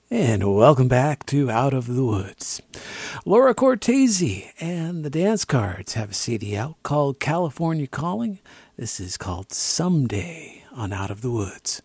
And welcome back to Out of the Woods. Laura Cortese and the Dance Cards have a CD out called California Calling. This is called Someday on Out of the Woods.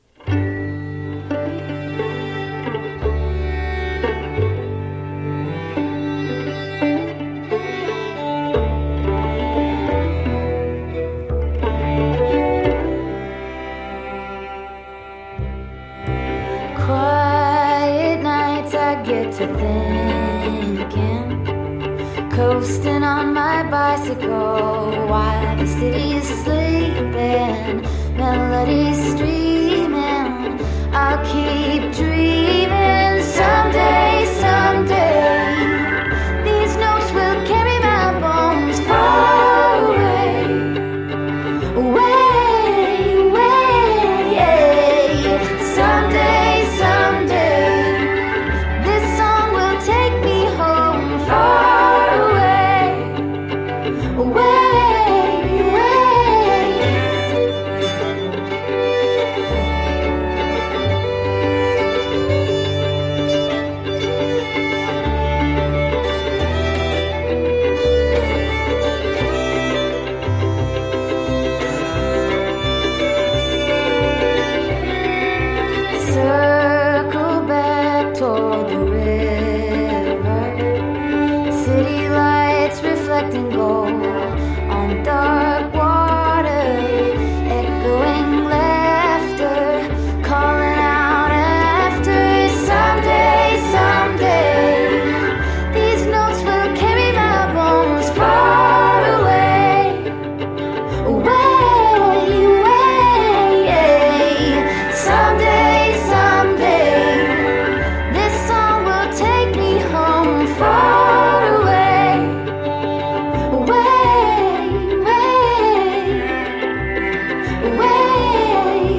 Get to thinking, coasting on my bicycle while the city's sleeping, melodies streaming. I'll keep dreaming. Someday, someday, these notes will carry my bones far away, away, away. Someday, someday, take me home, far away, away, away. Circle back toward the river, city lights reflecting gold on dark water, echoing laughter, calling out after. Someday, someday, these notes will carry my bones far away, away, away. Someday, someday, this song will take me home far away, away, away,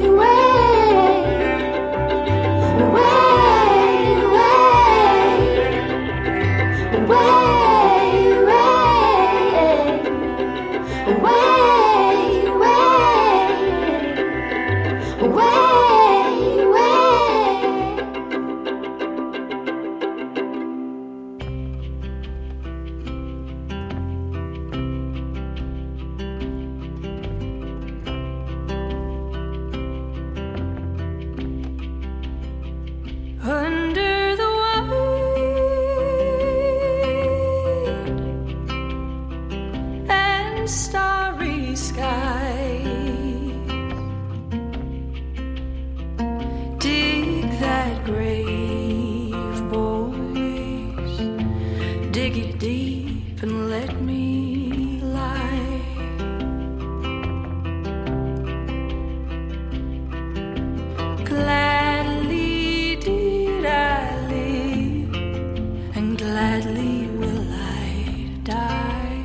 under the wide and starry sky, dig that grave, boys, dig it deep and let me lie. Gladly did I live, and gladly will I die.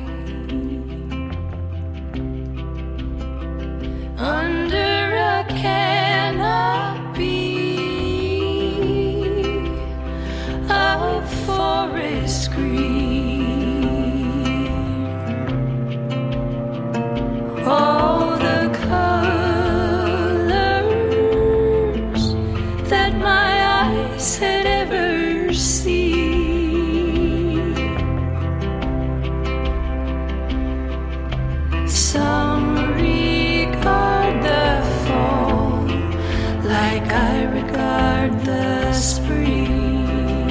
Under a canopy of forest green, all the colors that my eyes had ever seen. Some regard the fall like I regard the spring.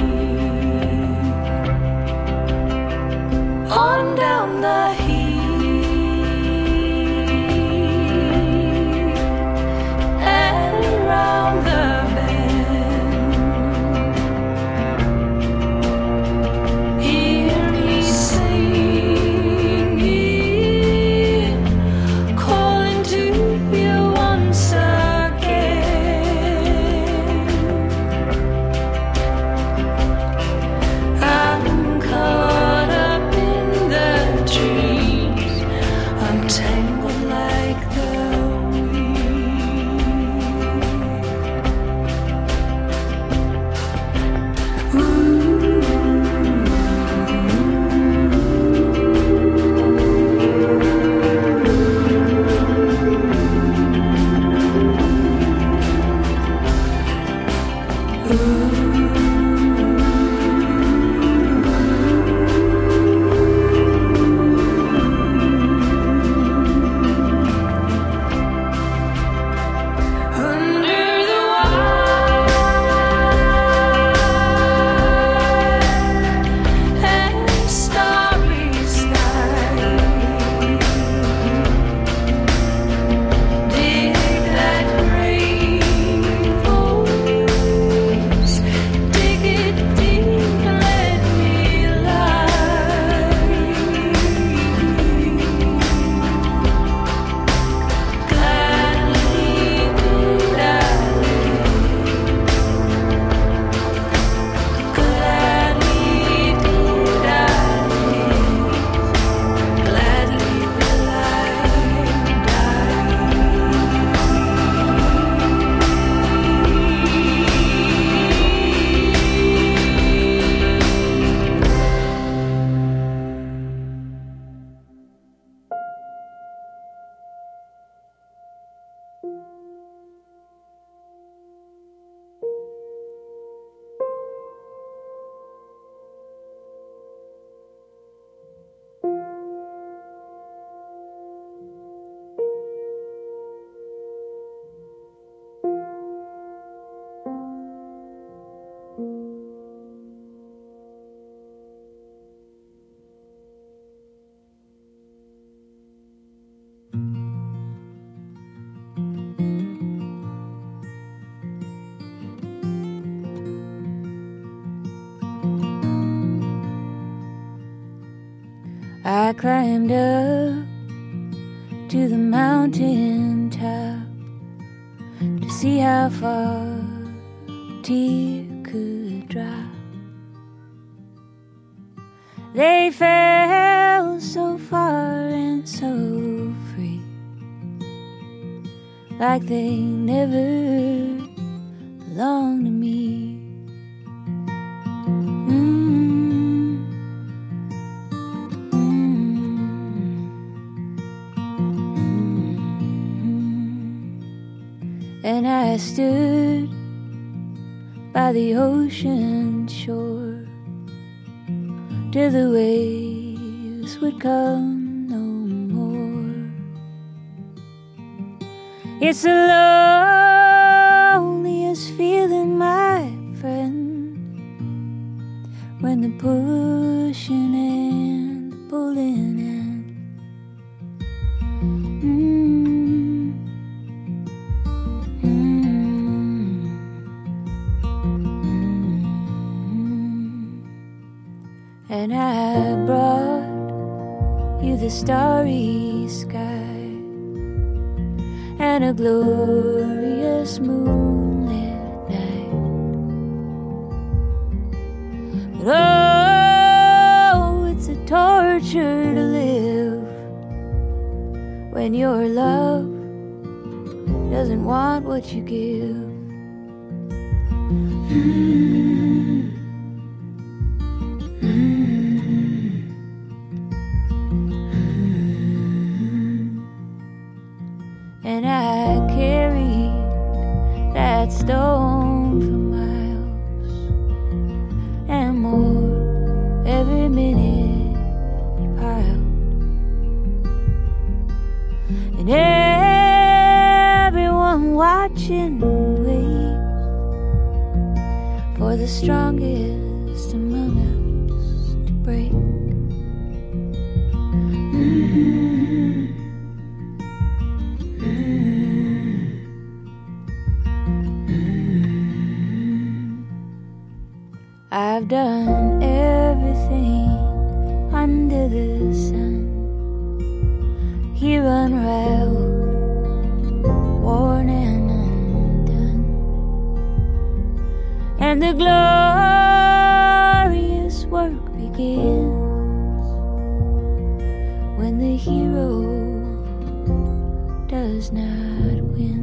On down the hill and round the bend, I climbed up to the mountain top to see how far a tear could drop. They fell so far and so free, like they never belonged to me. And I stood by the ocean shore till the waves would come no more. It's the loneliest feeling, my friend, when the pushing and the pulling and And I brought you the starry sky and a glorious moonlit night. But oh, it's a torture to live when your love doesn't want what you give. And I carried that stone for miles and more every minute you piled. And everyone watching waits for the strongest among us to break. I've done everything under the sun, here unraveled, worn and undone, and the glorious work begins when the hero does not win.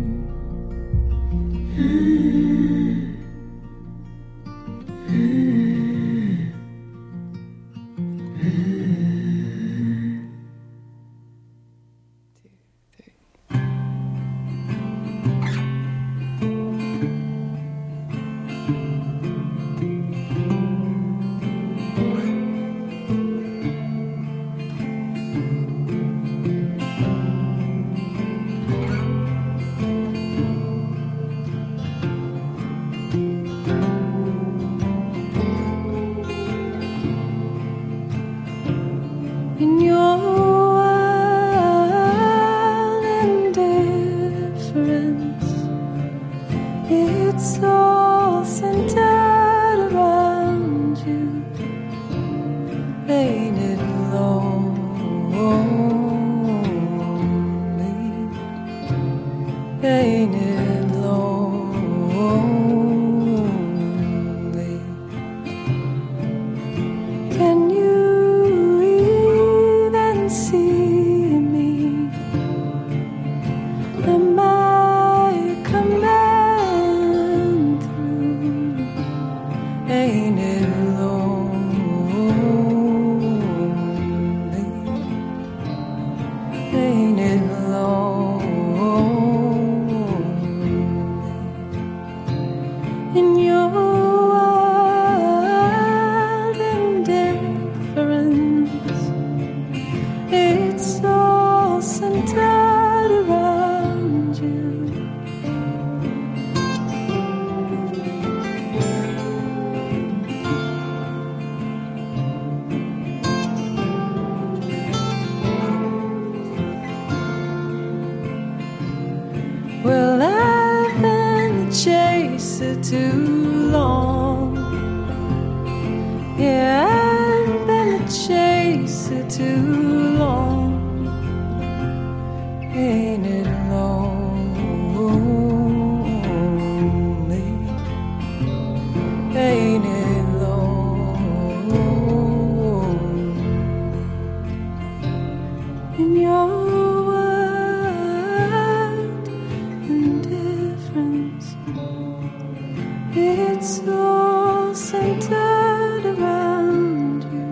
it too long. Yeah, I've been a chaser too long. Ain't it lonely? Ain't it lonely? In your world, indifference, it's all centered around you.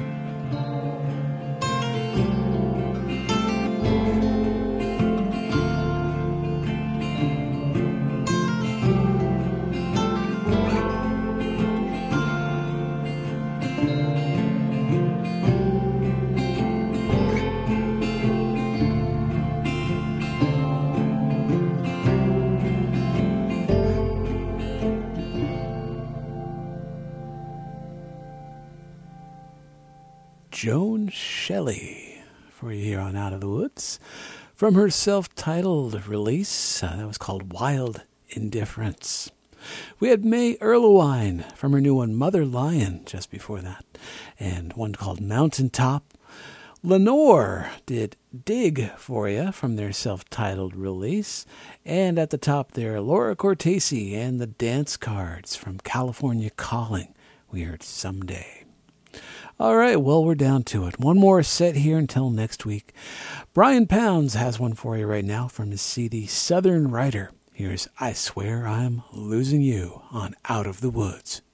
Joan Shelley for you here on Out of the Woods from her self-titled release that was called Wild Indifference. We had May Erlewine from her new one Mother Lion just before that, and one called Mountaintop. Lenore did Dig for you from their self-titled release, and at the top there Laura Cortese and the Dance Cards from California Calling. We heard Someday. All right, well, we're down to it. One more set here until next week. Brian Pounds has one for you right now from his CD Southern Writer. Here's I Swear I'm Losing You on Out of the Woods.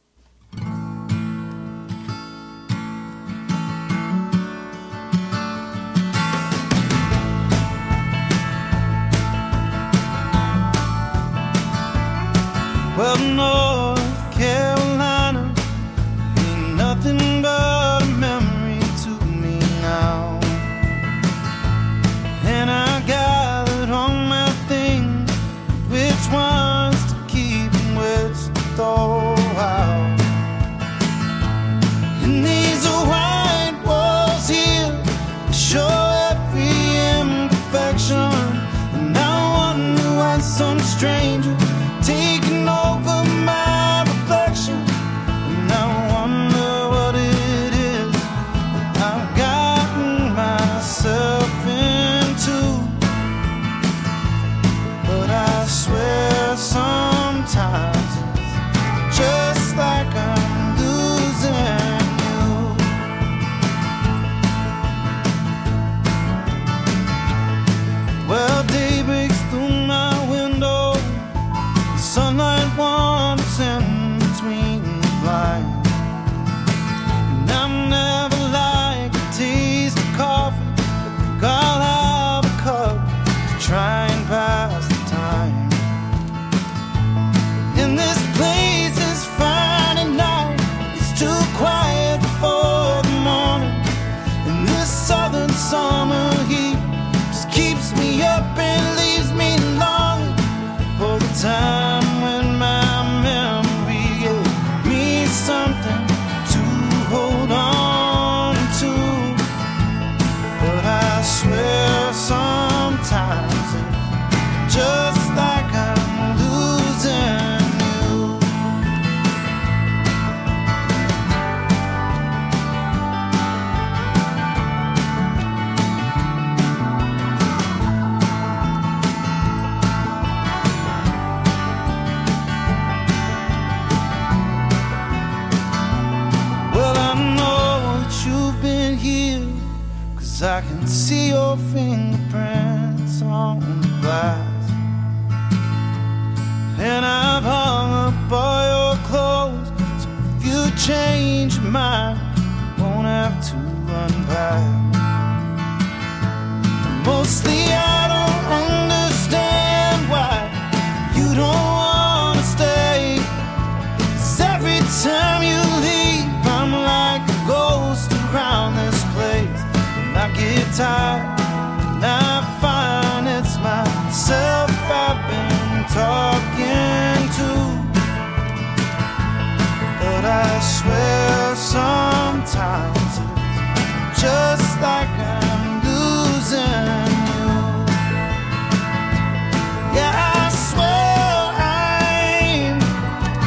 Well, North Carolina ain't nothing but a memory to me now. And I gathered all my things, which ones to keep and which to throw out. And these are white walls here, they show every imperfection. And I wonder why some stranger taking over my reflection. And I wonder what it is that I've gotten myself into. But I swear sometimes it's just like I'm losing you. Well, day breaks through my window, sunlight wanders in between the blinds. And I'm never like a taste of coffee, but think I'll have a cup to try and pass the time. In this place it's Friday night, it's too quiet for the morning. And this southern summer heat just keeps me up and leaves me longing for the time when my memory gave me something to hold on to. But I swear sometimes it's just like I'm losing you. Well, I know that you've been here, 'cause I can see your fingerprints on the glass. And I've hung up all your clothes, so if you change your mind, you won't have to unpack. Mostly I don't understand why you don't wanna stay. 'Cause every time you leave, I'm like a ghost around this place. And I get tired, and I find it's myself I've been talking to. But I swear sometimes it's just like I'm losing you. Yeah, I swear I'm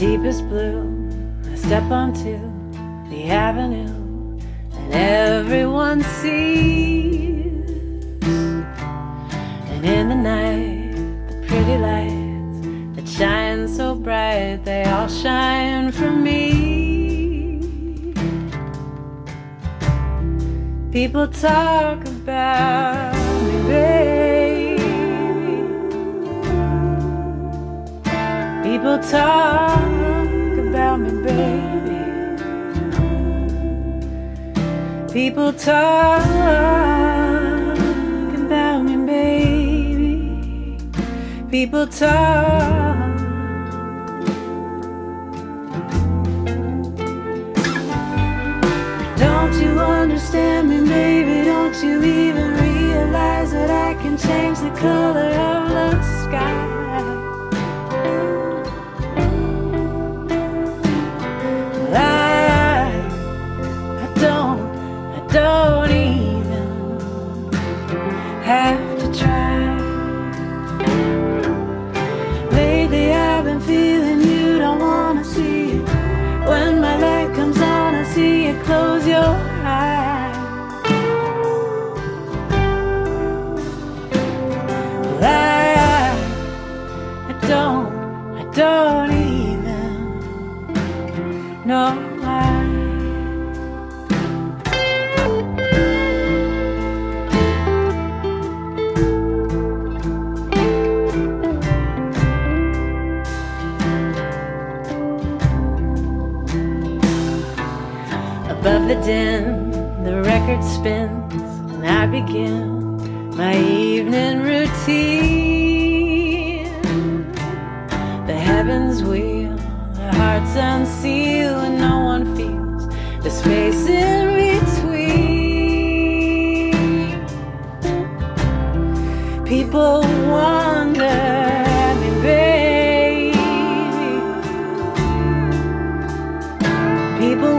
deepest blue, I step onto the avenue and everyone sees. And in the night, the pretty lights that shine so bright, they all shine for me. People talk about me, baby. People talk about me, baby. People talk about me, baby. People talk. Don't you understand me, baby? Don't you even realize that I can change the color of the sky? I don't even have to try. Lately I've been feeling you don't wanna see it. When my light comes on, I see you close your eyes. I don't even know why. Above the din, the record spins, and I begin my evening routine. The heavens wheel, the hearts unseal, and no one feels the space in between. People wonder at me, baby. People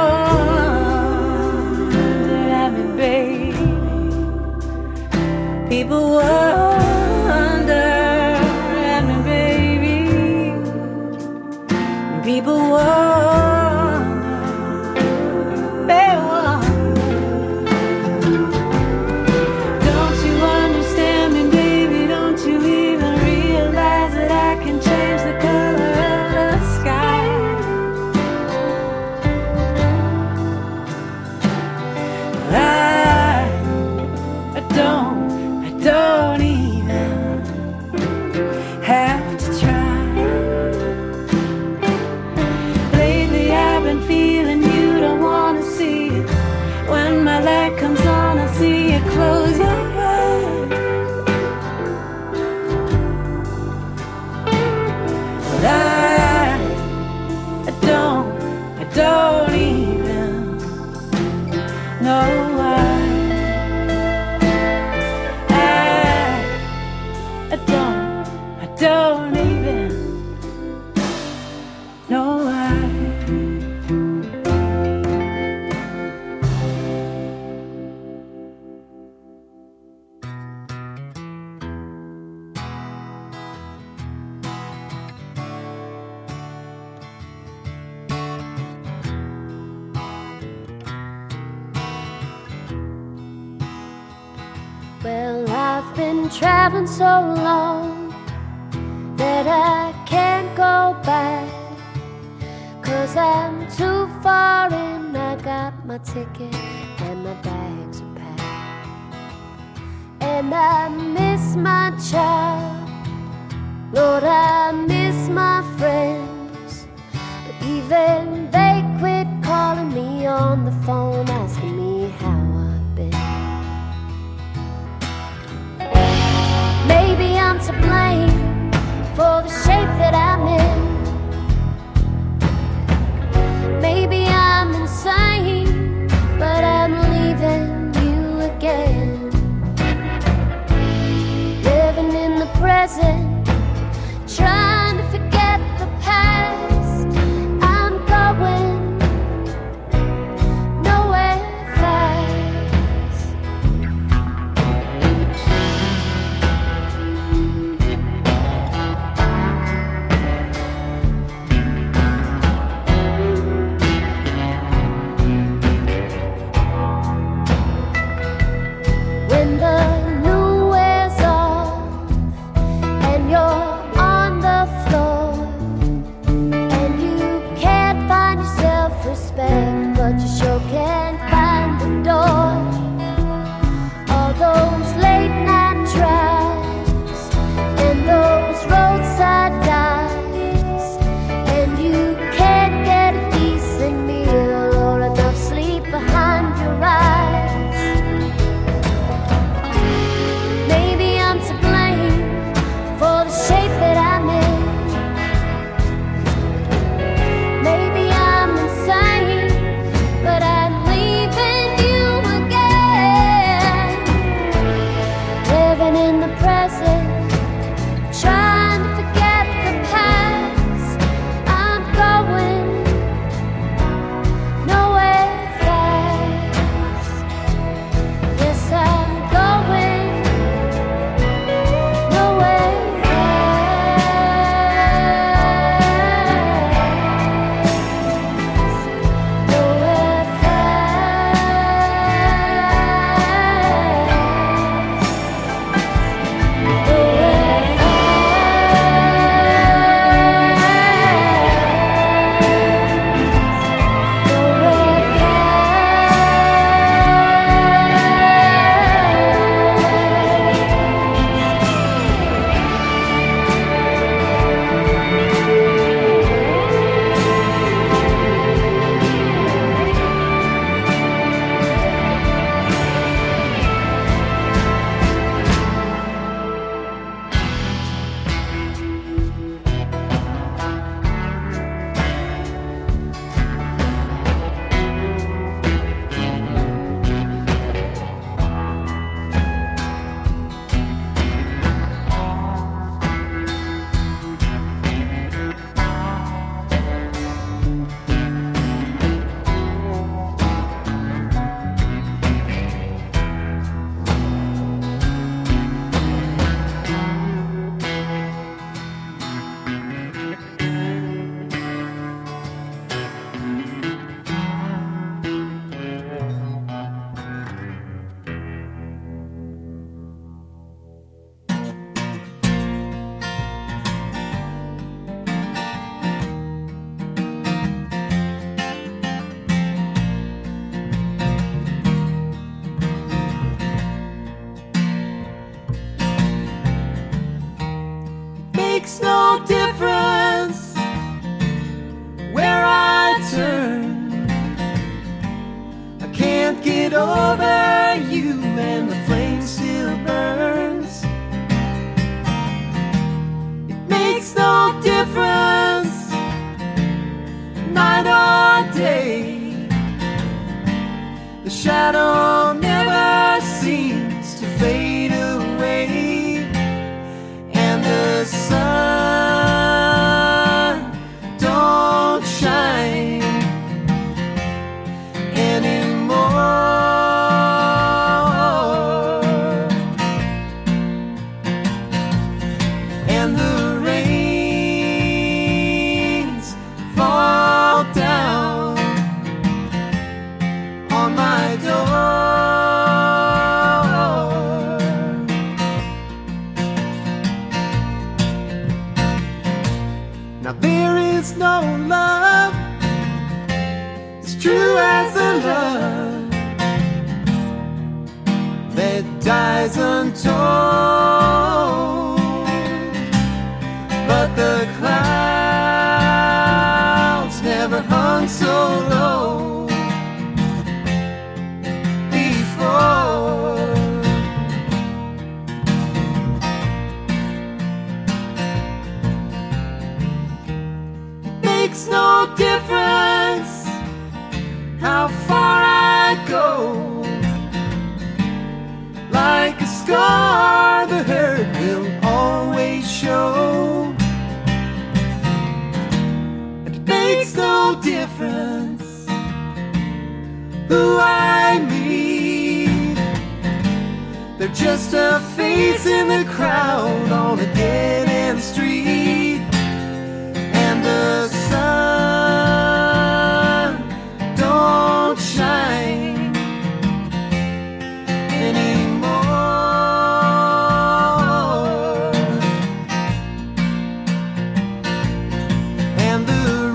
wonder at me, baby. People wonder at me, baby. People wonder, they wonder. Don't you understand me, baby? Don't you even realize that I can change the color of the sky? I don't even have to try. Lately I've been feeling you don't wanna see it. When my light comes on, I see you close your eyes. I don't even know why. I don't even know why. Well, I've been traveling so long that I can't go back, 'cause I'm too far in. I got my ticket and my bags are packed, and I miss my child. Lord, I miss my friends, but even they quit calling me on the phone, asking me how I've been. Maybe I'm to blame for the shape that I'm in. Maybe I'm insane, but I'm leaving you again. Living in the present, trying to forget the past. I'm going nowhere it over you and the flame still burns. It makes no difference, night or day. The shadow never seems to fade away, and the sun don't shine anymore. And the rains fall down on my door. Now there is no love as true as the love that dies untold. But the clouds never hung so low before. It makes no difference how far I go. Like a scar, the hurt will always show. And it makes no difference who I meet. They're just a face in the crowd on a dead-end street. And the sun don't shine anymore. And the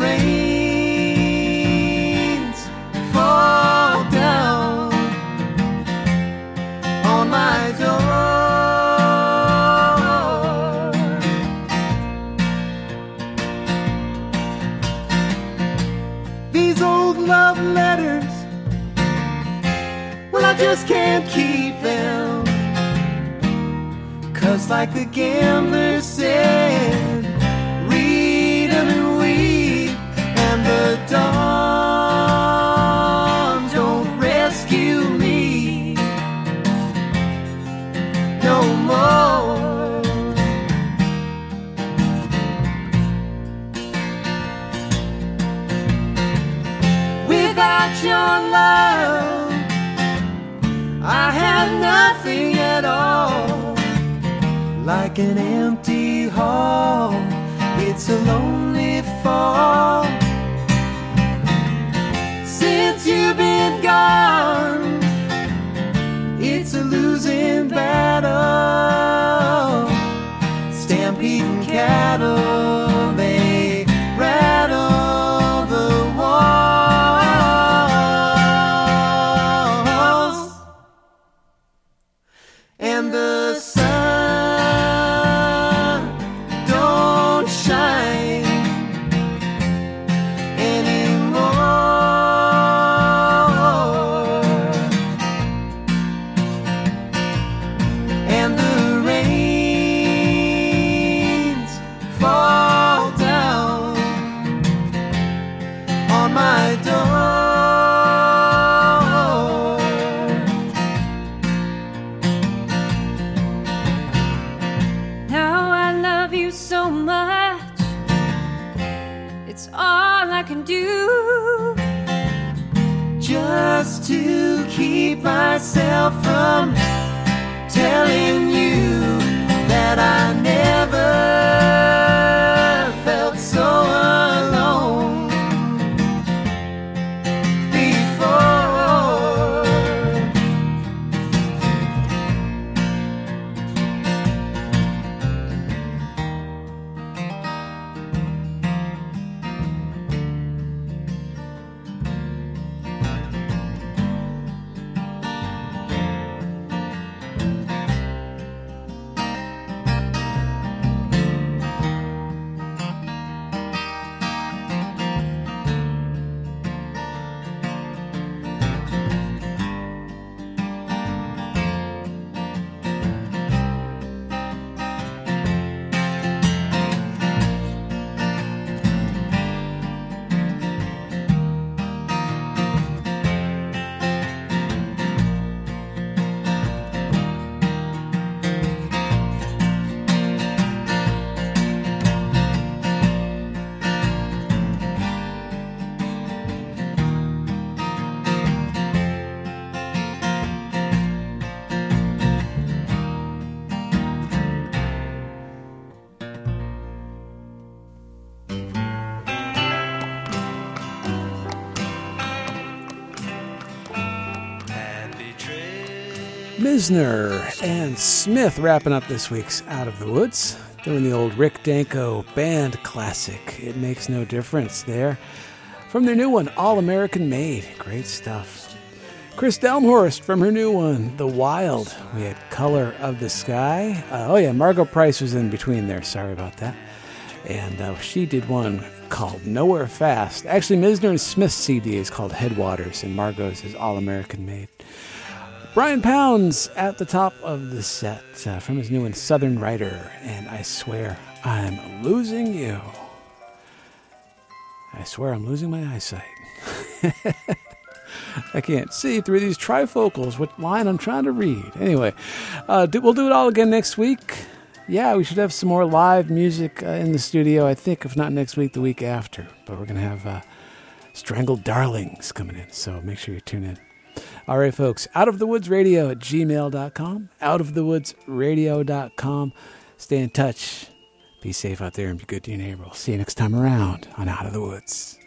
rains fall down on my door. These old love letters, well, I just can't keep them. 'Cause like the gambler said, read them and weep. And the dawn don't rescue me no more. Without your love, I had nothing at all. Like an empty hall, it's a lonely fall. Since you've been gone, it's a losing battle. Stampeding cattle, they rattle the walls. And the sun don't shine anymore. And the rains fall down on my door. Now I love you so much, it's all I can do. Just to keep myself from telling you that I never felt so alone before. Misner and Smith wrapping up this week's Out of the Woods, doing the old Rick Danko band classic, It Makes No Difference there. From their new one, All American Made. Great stuff. Chris Delmhorst from her new one, The Wild. We had Color of the Sky. Margot Price was in between there. Sorry about that. And she did one called Nowhere Fast. Actually, Misner and Smith's CD is called Headwaters, and Margot's is All American Made. Brian Pounds at the top of the set from his new one, Southern Rider, and I Swear I'm Losing You. I swear I'm losing my eyesight. I can't see through these trifocals what line I'm trying to read. Anyway, we'll do it all again next week. Yeah, we should have some more live music in the studio, I think, if not next week, the week after. But we're going to have Strangled Darlings coming in, so make sure you tune in. All right, folks, outofthewoodsradio@gmail.com, outofthewoodsradio.com. Stay in touch. Be safe out there and be good to your neighbor. We'll see you next time around on Out of the Woods.